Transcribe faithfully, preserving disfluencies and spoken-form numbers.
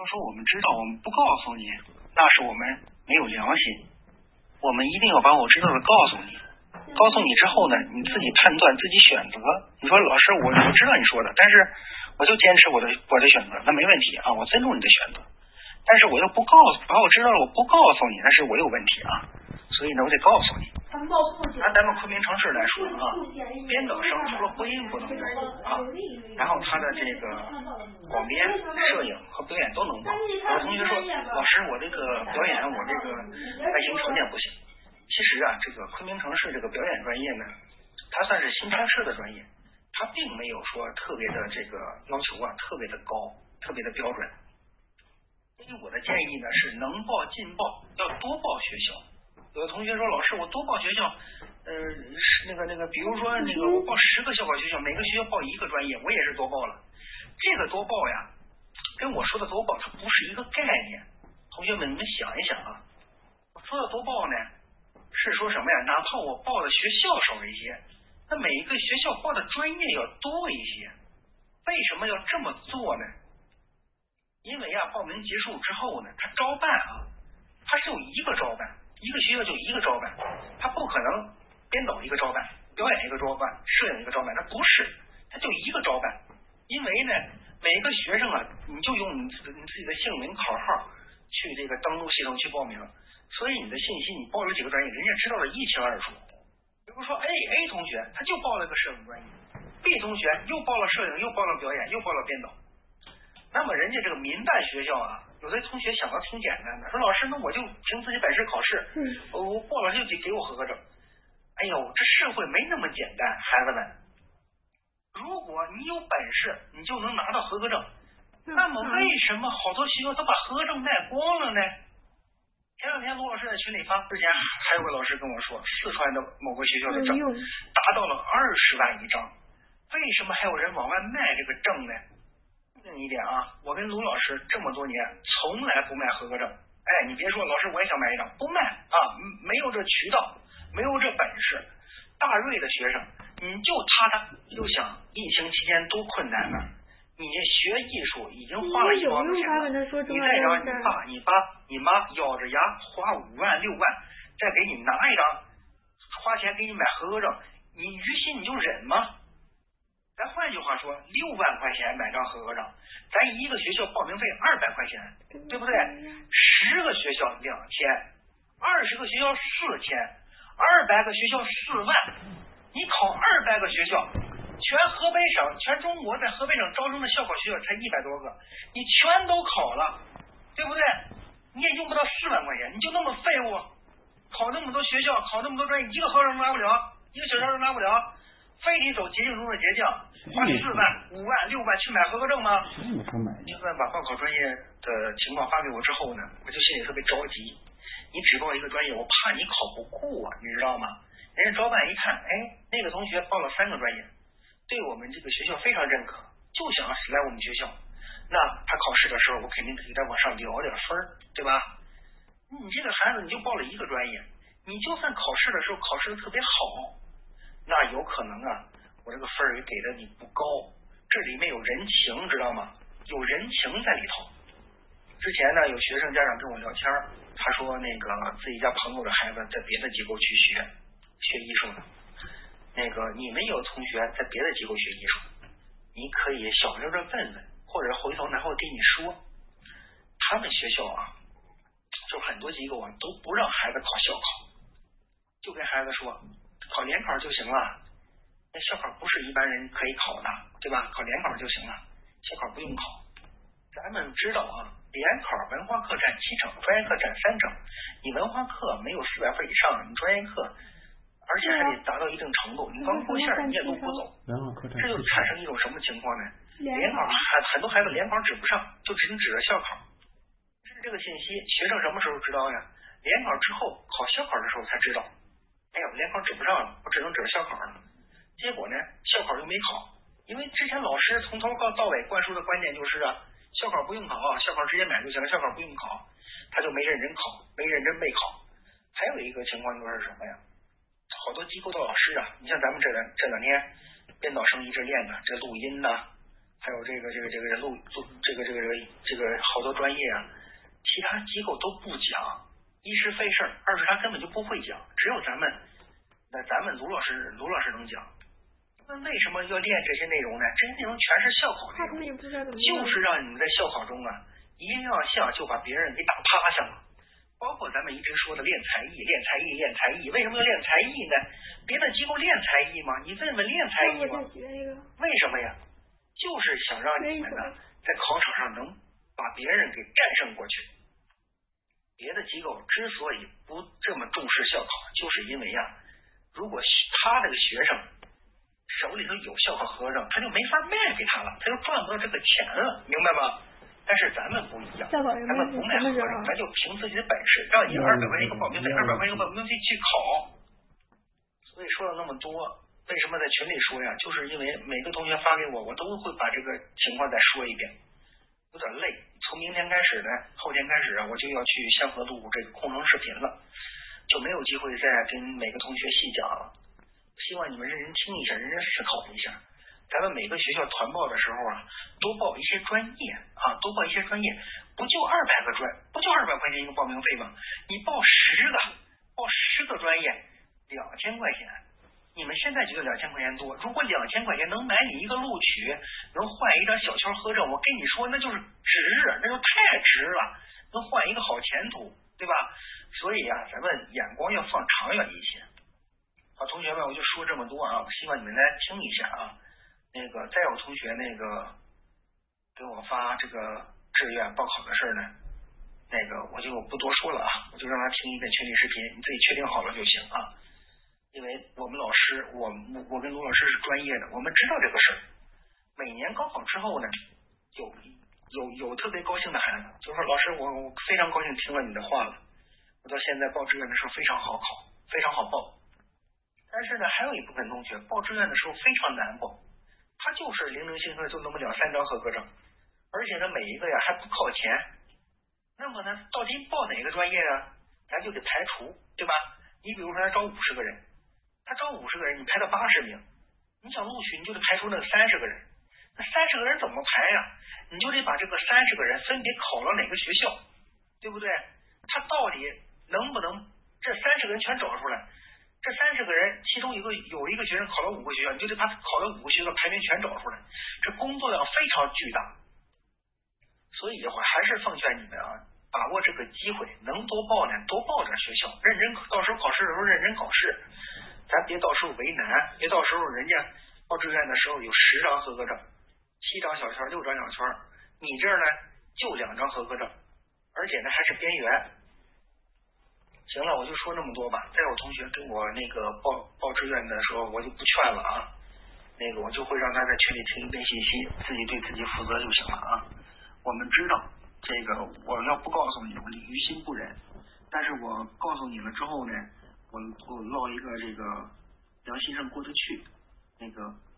要说我们知道，我们不告诉你，那是我们没有良心。我们一定要把我知道的告诉你，告诉你之后呢，你自己判断，自己选择。你说老师，我我知道你说的，但是我就坚持我的我的选择，那没问题啊，我尊重你的选择。但是我又不告诉，把我知道了，我不告诉你，那是我有问题啊。所以呢，我得告诉你。拿咱们昆明城市来说啊，编导生除了播音不能播啊，然后他的这个广编、摄影和表演都能报。有同学说，老师，我这个表演，我这个外形条件不行。其实啊，这个昆明城市这个表演专业呢，它算是新尝试的专业，它并没有说特别的这个要求啊，特别的高，特别的标准。所以我的建议呢是能报尽报，要多报学校。有的同学说，老师，我多报学校，呃，是那个那个，比如说那个，我报十个校考学校，每个学校报一个专业，我也是多报了。这个多报呀，跟我说的多报它不是一个概念。同学们，你们想一想啊，我说的多报呢，是说什么呀？哪怕我报的学校少一些，那每一个学校报的专业要多一些。为什么要这么做呢？因为啊，报名结束之后呢，他招办啊，他是有一个招办。一个学校就一个招办，他不可能编导一个招办，表演一个招办，摄影一个招办，他不是，他就一个招办。因为呢，每个学生啊，你就用你自你自己的姓名、考号去这个登录系统去报名，所以你的信息你报了几个专业，人家知道的一清二楚。比如说 A A 同学他就报了个摄影专业 ，B 同学又报了摄影，又报了表演，又报了编导。那么人家这个民办学校啊，有的同学想的挺简单的，说老师，那我就凭自己本事考试，我我报了就给给我合格证。哎呦，这社会没那么简单，孩子们。如果你有本事，你就能拿到合格证，那么为什么好多学校都把合格证卖光了呢？前两天卢老师在群里发，之前还有个老师跟我说，四川的某个学校的证达到了二十万一张，为什么还有人往外卖这个证呢？定一点啊，我跟卢老师这么多年从来不卖合格证。哎，你别说老师我也想买一张，不卖啊，没有这渠道，没有这本事。大瑞的学生，你就他他就想疫情期间多困难呢，你学艺术已经花了一万块钱了，你再让你爸你爸你妈咬着牙花五万六万再给你拿一张，花钱给你买合格证，你于心你就忍吗？咱换句话说，六万块钱买张合格证，咱一个学校报名费二百块钱，对不对？十个学校两千，二十个学校四千，二百个学校四万。你考二百个学校，全河北省、全中国在河北省招生的校考学校才一百多个，你全都考了，对不对？你也用不到四万块钱，你就那么废物，考那么多学校，考那么多专业，一个合格证拿不了，一个小学生拿不了。非得走捷径中的捷径，花四万、五万、六万去买合格证吗？就算把报考专业的情况发给我之后呢，我就心里特别着急。你只报一个专业，我怕你考不过啊，你知道吗？人家招办一看，哎，那个同学报了三个专业，对我们这个学校非常认可，就想来我们学校。那他考试的时候，我肯定给他往上聊点分，对吧？你这个孩子你就报了一个专业，你就算考试的时候考试的特别好。那有可能啊，我这个分儿也给的你不高，这里面有人情，知道吗？有人情在里头。之前呢，有学生家长跟我聊天，他说那个自己家朋友的孩子在别的机构去学学艺术呢，那个你们有同学在别的机构学艺术，你可以小声的问问，或者回头拿会跟你说，他们学校啊，就很多机构啊都不让孩子考校考，就跟孩子说。考联考就行了，那校考不是一般人可以考的，对吧？考联考就行了，校考不用考。咱们知道啊，联考文化课占七成，专业课占三成。你文化课没有四百分以上，你专业课，而且还得达到一定程度，你刚过线你也都不走，这就产生一种什么情况呢？联考很很多孩子联考指不上，就只能指着校考。这个信息学生什么时候知道呀？联考之后考校考的时候才知道。哎呀，联考指不上了，我只能指着校考了。结果呢，校考又没考，因为之前老师从头到尾灌输的观点就是啊，校考不用考啊，校考直接买就行了，校考不用考，他就没认真考，没认真备考。还有一个情况就是什么呀？好多机构的老师啊，你像咱们这两这两天编导生一直练的这录音呐、 还有这个这个这个录录这个这个这个这个好多专业啊，其他机构都不讲，一是费事儿，二是他根本就不会讲，只有咱们那咱们卢老师卢老师能讲。那为什么要练这些内容呢？这些内容全是校考内容，就是让你们在校考中啊一亮相就把别人给打趴下了。包括咱们一直说的练才艺练才艺练才艺，为什么要练才艺呢？别的机构练才艺吗？你问问练才艺吗？为什么呀？就是想让你们呢在考场上能把别人给战胜过去。别的机构之所以不这么重视校考，就是因为呀，如果他这个学生手里头有校考合格证，他就没法卖给他了，他就赚不到这个钱了，明白吗？但是咱们不一样，咱们不卖合格证，咱就凭自己的本事，让你二百块钱一个报名费，二百块钱一个报名费去考。所以说了那么多，为什么在群里说呀？就是因为每个同学发给我，我都会把这个情况再说一遍，有点累。从明天开始呢，后天开始啊，我就要去香河录这个空中视频了，就没有机会再跟每个同学细讲了。希望你们认真听一下，认真思考一下。咱们每个学校团报的时候啊，多报一些专业啊，多报一些专业，不就二百个专，不就二百块钱一个报名费吗？你报十个，报十个专业，两千块钱。你们现在觉得两千块钱多，如果两千块钱能买你一个录取，能换一张小签合证，我跟你说那就是值，那就太值了，能换一个好前途，对吧？所以啊，咱们眼光要放长远一些。好，同学们，我就说这么多啊，希望你们来听一下啊。那个再有同学那个给我发这个志愿报考的事呢，那个我就不多说了啊，我就让他听一遍群里视频，你自己确定好了就行啊。因为我们老师，我我跟卢老师是专业的，我们知道这个事儿。每年高考之后呢，有有有特别高兴的孩子，就说老师，我我非常高兴听了你的话了，我到现在报志愿的时候非常好考，非常好报。但是呢，还有一部分同学报志愿的时候非常难报，他就是零零星星就那么两三张合格证，而且呢每一个呀还不靠前。那么呢，到底报哪个专业啊？咱就得排除，对吧？你比如说他招五十个人，他招五十个人，你排到八十名，你想录取你就得排除那三十个人，那三十个人怎么排呀？你就得把这个三十个人分别考了哪个学校，对不对？他到底能不能这三十个人全找出来？这三十个人其中有个有一个学生考了五个学校，你就得把考了五个学校排名全找出来，这工作量非常巨大。所以我还是奉劝你们啊，把握这个机会，能多报呢多报点学校，认真到时候考试的时候认真考试，咱别到时候为难，别到时候人家报志愿的时候有十张合格证，七张小圈，六张小圈，你这儿呢就两张合格证，而且呢还是边缘。行了，我就说那么多吧。再有同学跟我那个报报志愿的时候，我就不劝了啊。那个我就会让他在群里听一遍信息，自己对自己负责就行了啊。我们知道这个，我要不告诉你，我于心不忍。但是我告诉你了之后呢，我我落一个这个良心上过得去。那个